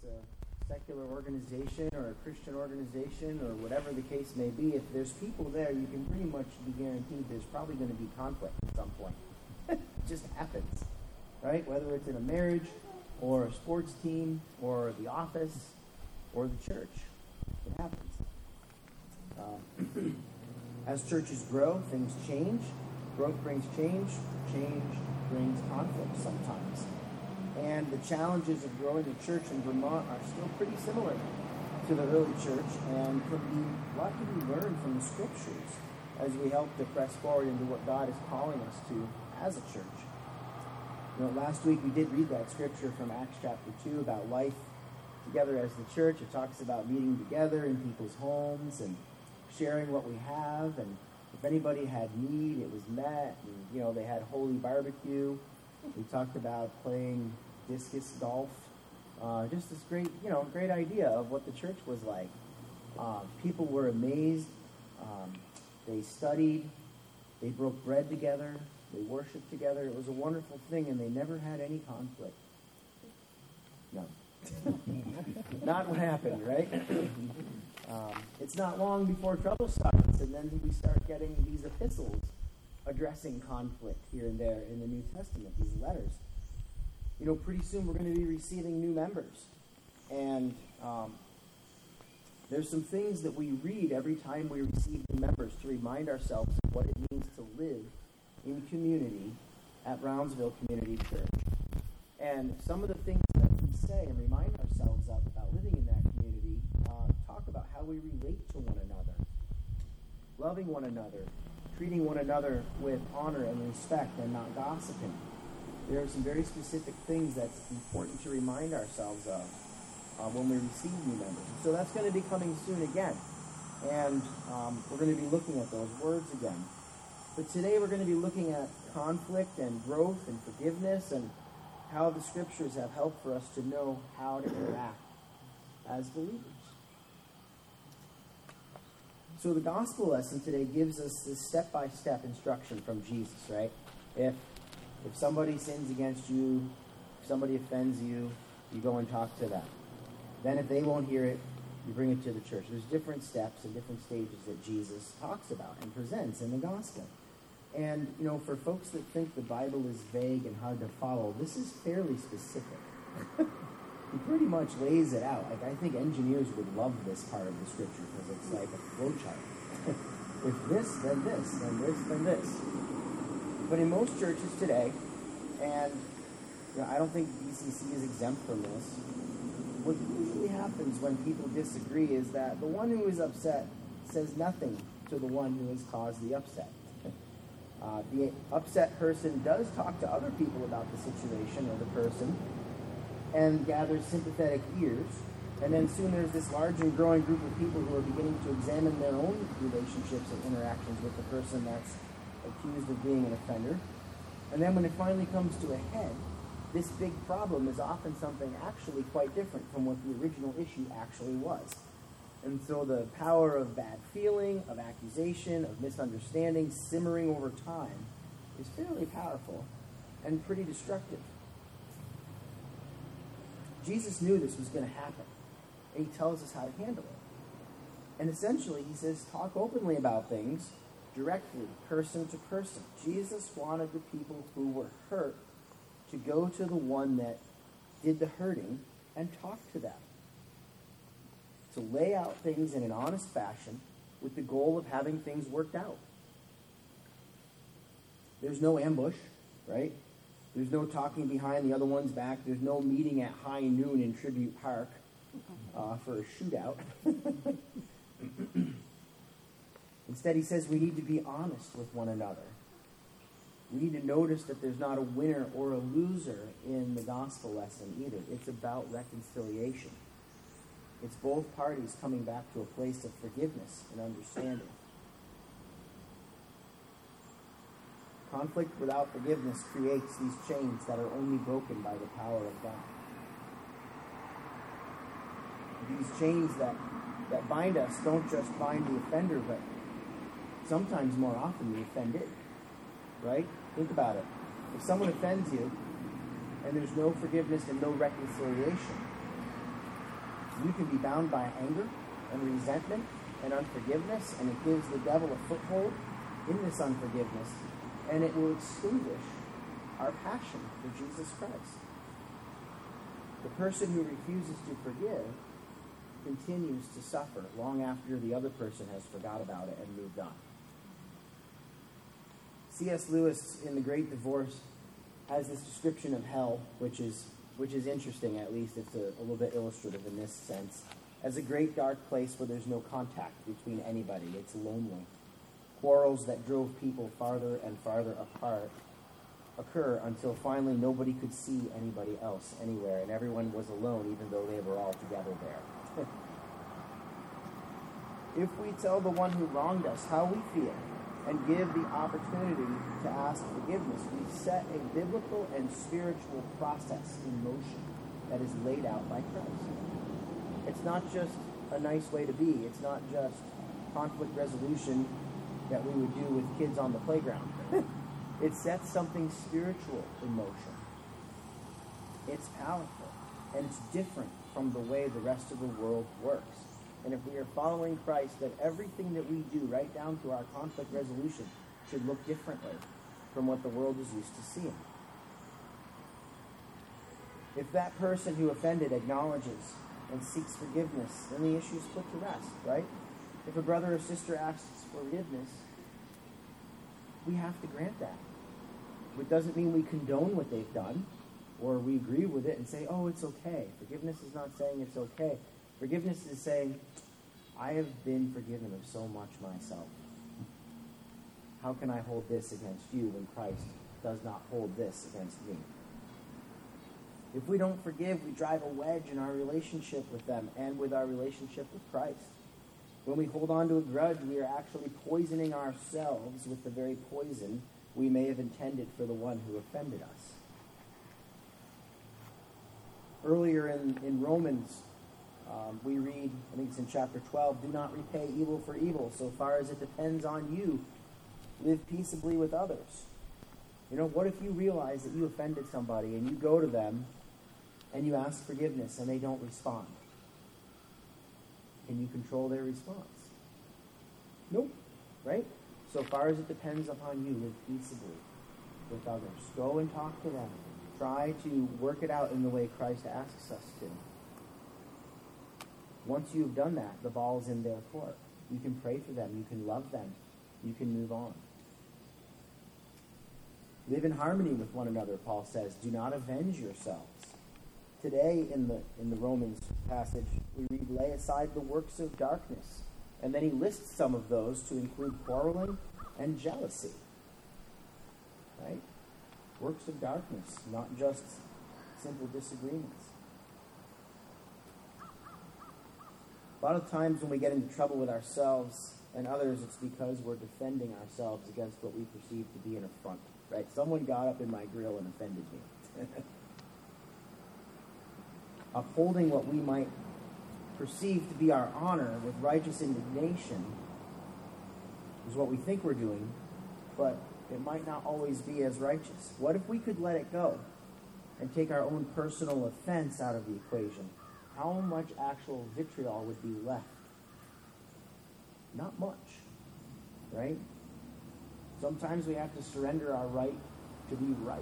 it's a secular organization or a Christian organization or whatever the case may be, if there's people there, you can pretty much be guaranteed there's probably going to be conflict at some point. It just happens, right? Whether it's in a marriage or a sports team or the office or the church, it happens. As churches grow, things change. Growth brings change. Change brings conflict sometimes. And the challenges of growing the church in Vermont are still pretty similar to the early church, and a lot can be learned from the scriptures as we help to press forward into what God is calling us to as a church. You know, last week we did read that scripture from Acts chapter 2 about life together as the church. It talks about meeting together in people's homes and sharing what we have, and if anybody had need, it was met, and, you know, they had holy barbecue. We talked about playing discus golf. Just this great idea of what the church was like. People were amazed. They studied. They broke bread together. They worshiped together. It was a wonderful thing, and they never had any conflict. No. Not what happened, right? It's not long before trouble starts, and then we start getting these epistles addressing conflict here and there in the New Testament, these letters. You know, pretty soon we're going to be receiving new members. And there's some things that we read every time we receive new members to remind ourselves of what it means to live in community at Brownsville Community Church. And some of the things that we say and remind ourselves of about living in that community talk about how we relate to one another, loving one another, treating one another with honor and respect and not gossiping. There are some very specific things that's important to remind ourselves of when we receive new members. And so that's going to be coming soon again. And we're going to be looking at those words again. But today we're going to be looking at conflict and growth and forgiveness and how the scriptures have helped for us to know how to interact as believers. So the gospel lesson today gives us this step-by-step instruction from Jesus, right? If somebody sins against you, if somebody offends you, you go and talk to them. Then if they won't hear it, you bring it to the church. There's different steps and different stages that Jesus talks about and presents in the gospel. And, you know, for folks that think the Bible is vague and hard to follow, this is fairly specific. He pretty much lays it out. Like, I think engineers would love this part of the scripture because it's like a flowchart. If this, then this, then this, then this. But in most churches today, and you know, I don't think BCC is exempt from this, what usually happens when people disagree is that the one who is upset says nothing to the one who has caused the upset. The upset person does talk to other people about the situation or the person and gathers sympathetic ears. And then soon there's this large and growing group of people who are beginning to examine their own relationships and interactions with the person that's accused of being an offender. And then when it finally comes to a head, this big problem is often something actually quite different from what the original issue actually was. And so the power of bad feeling, of accusation, of misunderstanding simmering over time is fairly powerful and pretty destructive. Jesus knew this was going to happen, and he tells us how to handle it. And essentially, he says, talk openly about things, directly, person to person. Jesus wanted the people who were hurt to go to the one that did the hurting and talk to them. To lay out things in an honest fashion with the goal of having things worked out. There's no ambush, right? There's no talking behind the other one's back. There's no meeting at high noon in Tribute Park for a shootout. Instead, he says we need to be honest with one another. We need to notice that there's not a winner or a loser in the gospel lesson either. It's about reconciliation. It's both parties coming back to a place of forgiveness and understanding. Conflict without forgiveness creates these chains that are only broken by the power of God. These chains that bind us don't just bind the offender, but sometimes more often the offended. Right? Think about it. If someone offends you and there's no forgiveness and no reconciliation, You can be bound by anger and resentment and unforgiveness, and it gives the devil a foothold in this unforgiveness, and it will extinguish our passion for Jesus Christ. The person who refuses to forgive continues to suffer long after the other person has forgot about it and moved on. C.S. Lewis, in The Great Divorce, has this description of hell, which is interesting, at least. It's a little bit illustrative in this sense. As a great dark place where there's no contact between anybody. It's lonely. Quarrels that drove people farther and farther apart occur until finally nobody could see anybody else anywhere, and everyone was alone even though they were all together there. If we tell the one who wronged us how we feel and give the opportunity to ask forgiveness, we set a biblical and spiritual process in motion that is laid out by Christ. It's not just a nice way to be. It's not just conflict resolution that we would do with kids on the playground. It sets something spiritual in motion. It's powerful, and it's different from the way the rest of the world works. And if we are following Christ, then everything that we do, right down to our conflict resolution, should look differently from what the world is used to seeing. If that person who offended acknowledges and seeks forgiveness, then the issue is put to rest, right? If a brother or sister asks for forgiveness, we have to grant that. It doesn't mean we condone what they've done, or we agree with it and say, oh, it's okay. Forgiveness is not saying it's okay. Forgiveness is saying, I have been forgiven of so much myself. How can I hold this against you when Christ does not hold this against me? If we don't forgive, we drive a wedge in our relationship with them and with our relationship with Christ. When we hold on to a grudge, we are actually poisoning ourselves with the very poison we may have intended for the one who offended us. Earlier in Romans, we read, I think it's in chapter 12, do not repay evil for evil. So far as it depends on you, live peaceably with others. You know, what if you realize that you offended somebody and you go to them and you ask forgiveness and they don't respond? Can you control their response? Nope. Right? So far as it depends upon you, live peaceably with others. Go and talk to them. Try to work it out in the way Christ asks us to. Once you've done that, the ball's in their court. You can pray for them. You can love them. You can move on. Live in harmony with one another, Paul says. Do not avenge yourselves. Today, in the Romans passage, we read, lay aside the works of darkness. And then he lists some of those to include quarreling and jealousy. Right? Works of darkness, not just simple disagreements. A lot of times when we get into trouble with ourselves and others, it's because we're defending ourselves against what we perceive to be an affront. Right? Someone got up in my grill and offended me. Upholding what we might perceive to be our honor with righteous indignation is what we think we're doing, but it might not always be as righteous. What if we could let it go and take our own personal offense out of the equation? How much actual vitriol would be left? Not much, right? Sometimes we have to surrender our right to be right,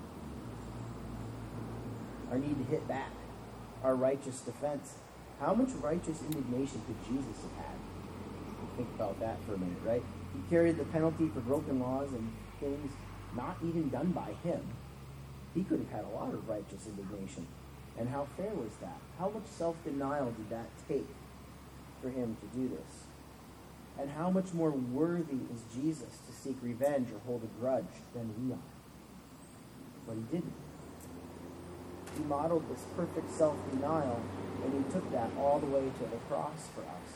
our need to hit back, our righteous defense. How much righteous indignation could Jesus have had? Think about that for a minute, right? He carried the penalty for broken laws and things not even done by him. He could have had a lot of righteous indignation. And how fair was that? How much self-denial did that take for him to do this? And how much more worthy is Jesus to seek revenge or hold a grudge than we are? But he didn't. He modeled this perfect self-denial, and he took that all the way to the cross for us.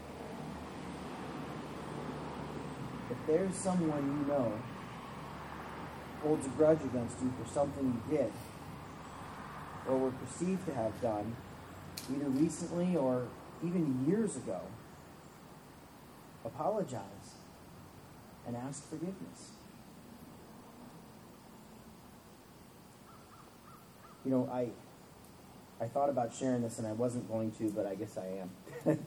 If there's someone you know holds a grudge against you for something you did or were perceived to have done, either recently or even years ago, apologize and ask forgiveness. You know, I I thought about sharing this, and I wasn't going to, but I guess I am.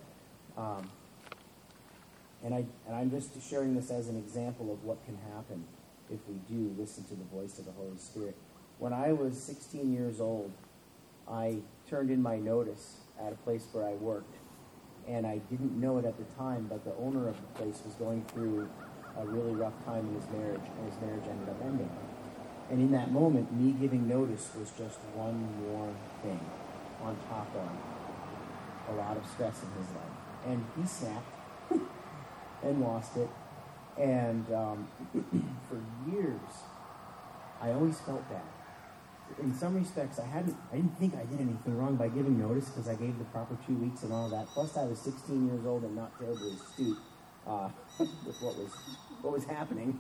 And I'm just sharing this as an example of what can happen if we do listen to the voice of the Holy Spirit. When I was 16 years old, I turned in my notice at a place where I worked, and I didn't know it at the time, but the owner of the place was going through a really rough time in his marriage, and his marriage ended up ending. And in that moment, me giving notice was just one more thing on top of a lot of stress in his life. And he snapped and lost it. And for years, I always felt bad. In some respects, I didn't think I did anything wrong by giving notice because I gave the proper 2 weeks and all that. Plus, I was 16 years old and not terribly astute with what was happening.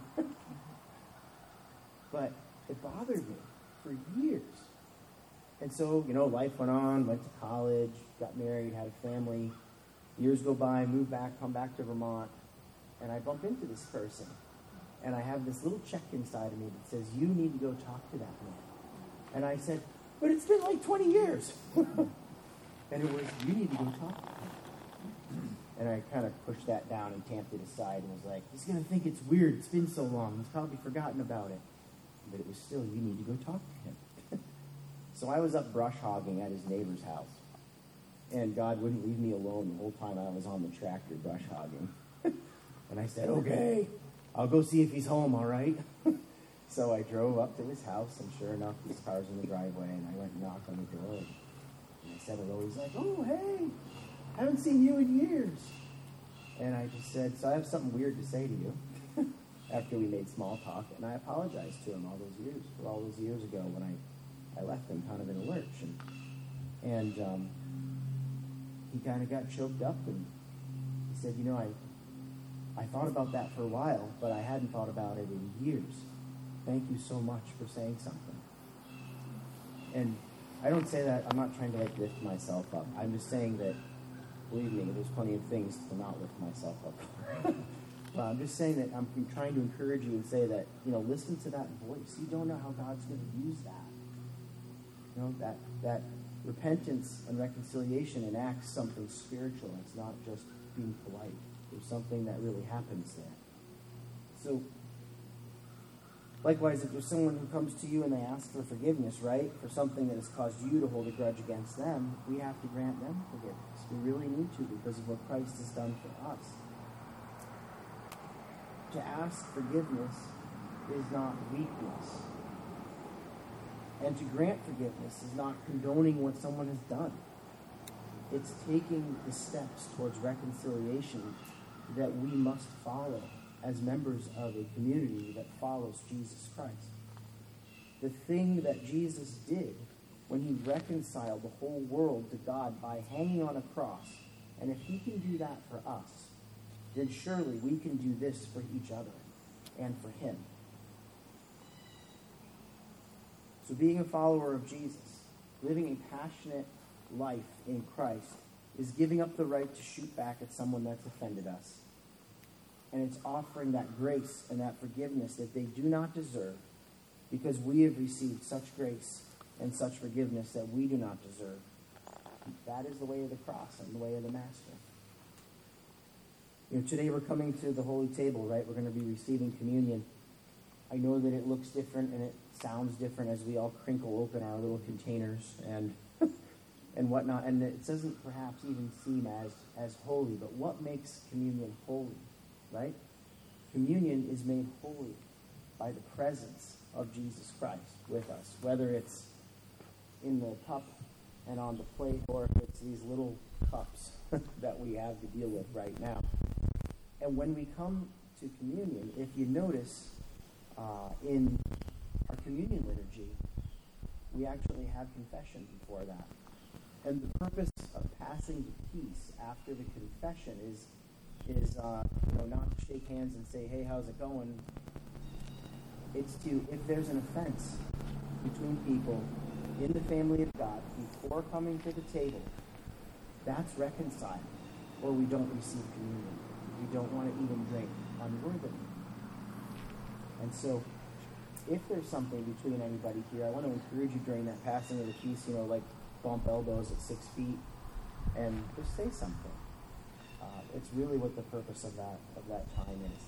But it bothered me for years. And so, life went on, went to college, got married, had a family. Years go by, moved back, come back to Vermont, and I bump into this person. And I have this little check inside of me that says, you need to go talk to that man. And I said, but it's been like 20 years. And it was, you need to go talk to him. And I kind of pushed that down and tamped it aside and was like, he's going to think it's weird. It's been so long. He's probably forgotten about it. But it was still, you need to go talk to him. So I was up brush hogging at his neighbor's house. And God wouldn't leave me alone the whole time I was on the tractor brush hogging. And I said, okay, I'll go see if he's home, all right? So I drove up to his house, and sure enough, his car's in the driveway, and I went and knocked on the door. And I said hello. He's like, oh, hey, I haven't seen you in years. And I just said, so I have something weird to say to you. After we made small talk, and I apologized to him all those years ago when I left him kind of in a lurch. And he kind of got choked up, and he said, I thought about that for a while, but I hadn't thought about it in years. Thank you so much for saying something. And I don't say that, I'm not trying to lift myself up. I'm just saying that, believe me, there's plenty of things to not lift myself up. I'm just saying that I'm trying to encourage you and say that, listen to that voice. You don't know how God's going to use that. That repentance and reconciliation enacts something spiritual. It's not just being polite. There's something that really happens there. So, likewise, if there's someone who comes to you and they ask for forgiveness, right, for something that has caused you to hold a grudge against them, we have to grant them forgiveness. We really need to because of what Christ has done for us. To ask forgiveness is not weakness. And to grant forgiveness is not condoning what someone has done. It's taking the steps towards reconciliation that we must follow as members of a community that follows Jesus Christ. The thing that Jesus did when he reconciled the whole world to God by hanging on a cross, and if he can do that for us, then surely we can do this for each other and for him. So being a follower of Jesus, living a passionate life in Christ, is giving up the right to shoot back at someone that's offended us. And it's offering that grace and that forgiveness that they do not deserve because we have received such grace and such forgiveness that we do not deserve. That is the way of the cross and the way of the Master. Today we're coming to the Holy Table, right? We're going to be receiving communion. I know that it looks different and it sounds different as we all crinkle open our little containers and whatnot. And it doesn't perhaps even seem as holy. But what makes communion holy, right? Communion is made holy by the presence of Jesus Christ with us, whether it's in the cup and on the plate or if it's these little cups that we have to deal with right now. And when we come to communion, if you notice, in our communion liturgy, we actually have confession before that. And the purpose of passing the peace after the confession is not to shake hands and say, hey, how's it going? It's to, if there's an offense between people in the family of God before coming to the table, that's reconciled, or we don't receive communion. We don't want to even drink unworthily. And so, if there's something between anybody here, I want to encourage you during that passing of the peace, like bump elbows at 6 feet and just say something. It's really what the purpose of that time is.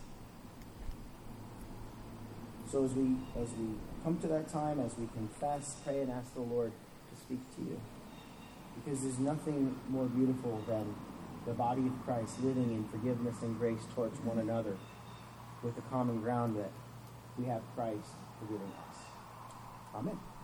So as we come to that time, as we confess, pray, and ask the Lord to speak to you, because there's nothing more beautiful than the body of Christ living in forgiveness and grace towards one another, with the common ground that we have Christ forgiving us. Amen.